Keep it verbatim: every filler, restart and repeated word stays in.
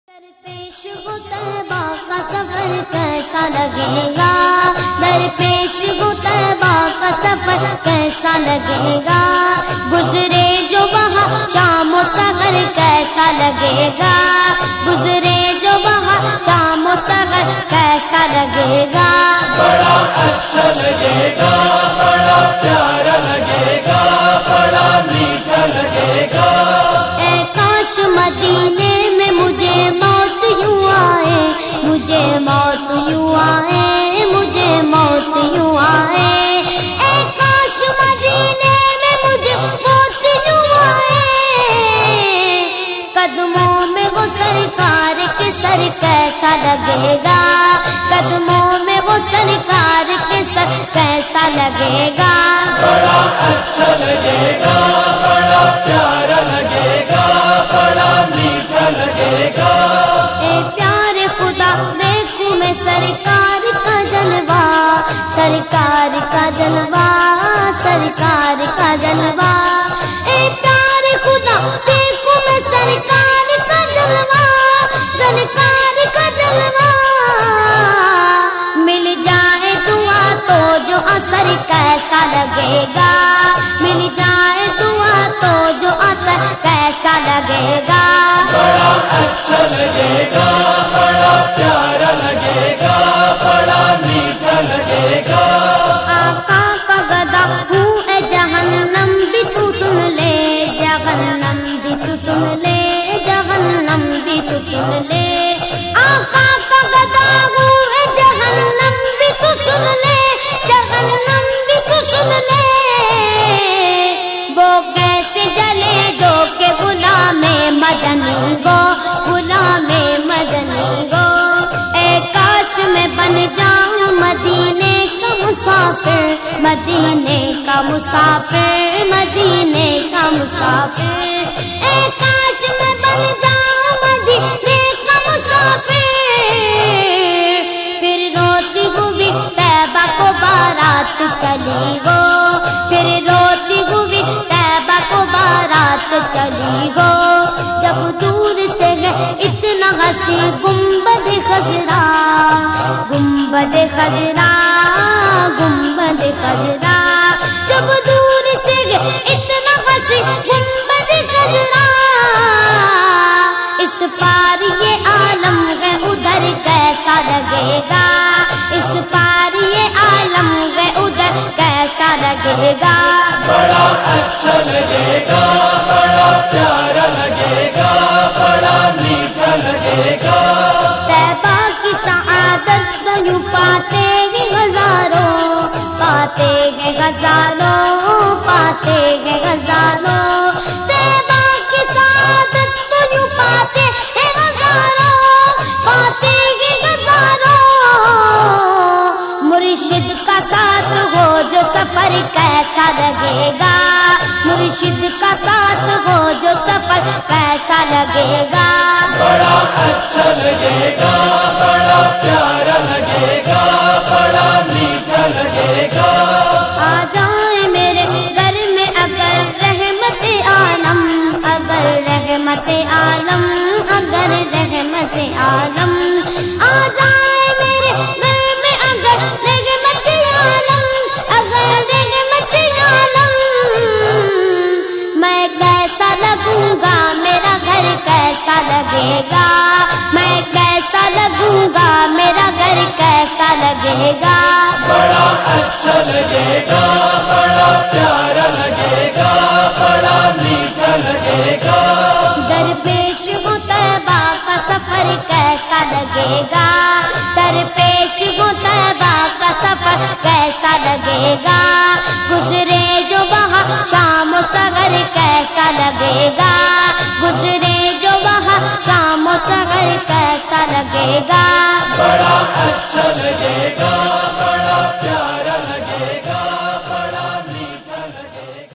درپیش ہو طیبہ کا سفر کیسا لگے گا، درپیش ہو طیبہ کا سفر کیسا لگے گا، گزرے جو وہاں شام و سحر کیسا لگے گا، گزرے جو وہاں شام و سحر کیسا لگے گا، بڑا اچھا لگے گا، بڑا پیارا لگے گا، بڑا میٹھا لگے گا۔ اے کاش مدینے میں مجھے موت یوں آئے، مجھے موت یوں آئے، مجھے موت یوں آئے، اے کاش مدینے میں مجھے موت یوں آئے، قدموں میں وہ سرکار کے سر کیسا لگے گا، قدموں میں وہ سرکار کے سر کیسا لگے گا، بڑا اچھا لگے گا، بڑا پیارا لگے گا، بڑا میٹھا لگے گا۔ اے پیارے خدا دیکھوں میں سرکار کا جلوہ، سرکار کا جلوہ، سرکار کا جلوہ، اے پیارے خدا دیکھوں میں سرکار کا جلوہ، سرکار کا جلوہ، مل جائے دعا تو جو اثر کیسا لگے گا، مل جائے دعا تو جو اثر کیسا لگے گا، بڑا اچھا لگے گا، بڑا پیارا لگے گا، بڑا میٹھا لگے گا۔ آقا کا گدا ہوں اے جہنم بھی تو سن لے، جہنم بھی تو سن لے، جہنم بھی تو سن لے، آقا کا گدا ہوں اے جہنم بھی تو سن لے، جہنم بھی تو سن لے، وہ کیسے جلے جو کہ غلام مدنی گو، غلام مدنی گو، اے کاش میں بن جاؤں مدینے کا مسافر، مدینے کا مسافر، مدینے کا مسافر، اے کاش میں بن جاؤں مدینے کا مسافر، پھر روتی ہوئی طیبہ کو بارات چلی وہ، پھر روتی ہوئی طیبہ کو بارات چلی وہ، جب دور سے ہے اتنا ہنسی گنبد خضرا، گنبد خضرا، گنبد خضرا، جب دور سے ہے اتنا ہنسی گنبد خضرا، اس پار یہ عالم ہے ادھر کیسا لگے گا، اس پار یہ عالم ہے ادھر کیسا لگے گا، بڑا اچھا لگے گا، بڑا پیارا لگے گا، بڑا میٹھا لگے گا۔ طیبہ کی سعادت تو یوں پاتے ہیں ہزاروں، پاتے ہیں ہزاروں، پاتے ہیں ہزاروں، طیبہ کی سعادت تو یوں پاتے ہیں ہزاروں، پاتے ہیں ہزاروں، مرشد کا ساتھ ہو جو سفر کیسا لگے گا، مرشد کا ساتھ ہو جو سفر کیسا لگے گا، بڑا اچھا لگے گا، بڑا پیارا لگے گا، بڑا میٹھا لگے گا۔ آ جائیں میرے گھر میں اگر رحمت عالم، اگر رحمت عالم، اگر رحمت عالم، آ جائیں میرے گھر میں اگر رحمت عالم، اگر رحمت عالم، میں کیسا لگوں گا، میرا گھر کیسا لگے گا، میں کیسا لگوں گا، میرا گھر کیسا لگے گا، بڑا اچھا لگے گا، بڑا پیارا لگے گا، بڑا میٹھا لگے گا۔ درپیش ہو طیبہ کا سفر کیسا لگے گا، درپیش ہو طیبہ کا سفر کیسا لگے گا، گزرے جو وہاں شام و سحر کیسا لگے گا، گزرے جو وہاں شام و سحر کیسا لگے گا، بڑا اچھا لگے